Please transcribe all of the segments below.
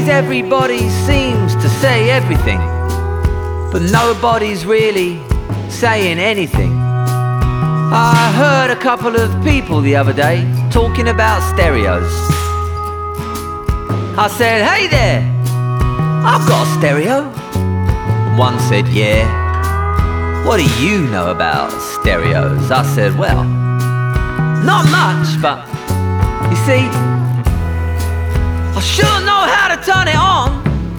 everybody seems to say everything, but nobody's really saying anything. I heard a couple of people the other day talking about stereos. I said, "Hey there, I've got a stereo." One said, "Yeah, what do you know about stereos?" I said, "Well, not much, but you see, I sure know how to turn it on.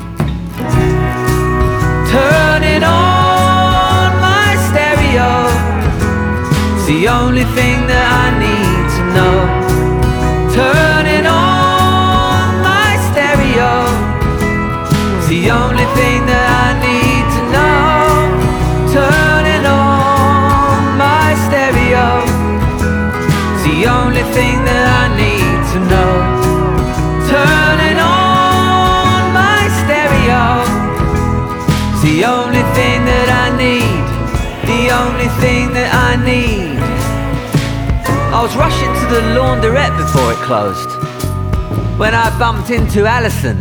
Turn it on, my stereo. It's the only thing that I need to know. Turn it on, my stereo. It's the only thing that I need to know. Turn it on, my stereo. It's the only thing that I need to know. Turn it on, my stereo. It's the only thing that I need. The only thing that I need." I was rushing to the laundrette before it closed when I bumped into Alison.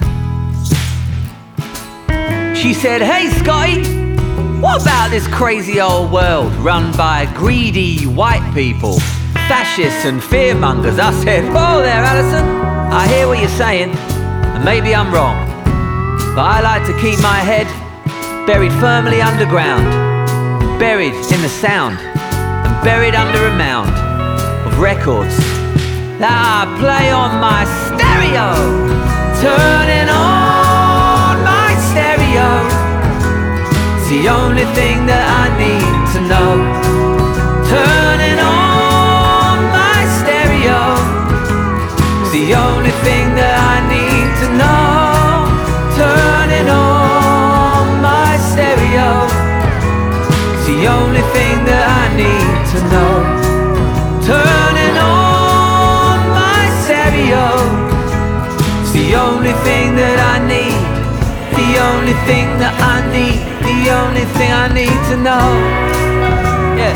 She said, "Hey Scotty, what about this crazy old world run by greedy white people, fascists and fearmongers?" I said, "Whoa there, Alison. I hear what you're saying, and maybe I'm wrong, but I like to keep my head buried firmly underground, buried in the sound, and buried under a mound of records that I play on my stereo. Turn it on, my stereo. It's the only thing that I need to know. Turn it on, my stereo. It's the only thing that I need to know. Turn it on, my stereo. It's the only thing that I need to know. Turn it on, my stereo. It's the only thing that I need. The only thing that I need. The only thing I need to know." Yeah.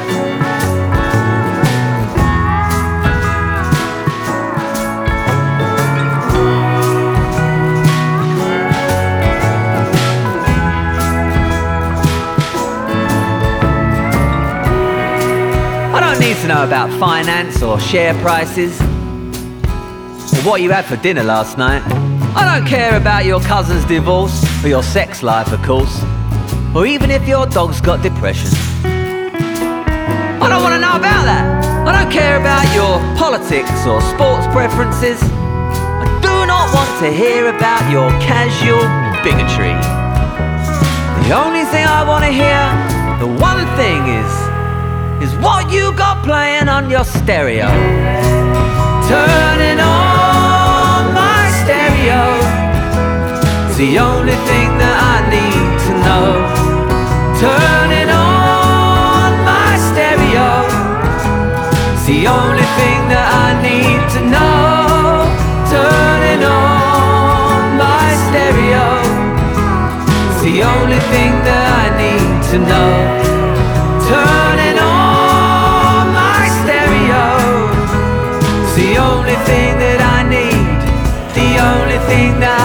I don't need to know about finance or share prices or what you had for dinner last night. I don't care about your cousin's divorce or your sex life, of course, or even if your dog's got depression. I don't want to know about that. I don't care about your politics or sports preferences. I do not want to hear about your casual bigotry. The only thing I want to hear, the one thing is what you got playing on your stereo. Turn it on, my stereo. It's the only thing that I need to know. Turn it on, my stereo. It's the only thing that I need to know. Turn it on, my stereo. It's the only thing that I need to know. Turn it on, my stereo. It's the only thing that I need. The only thing that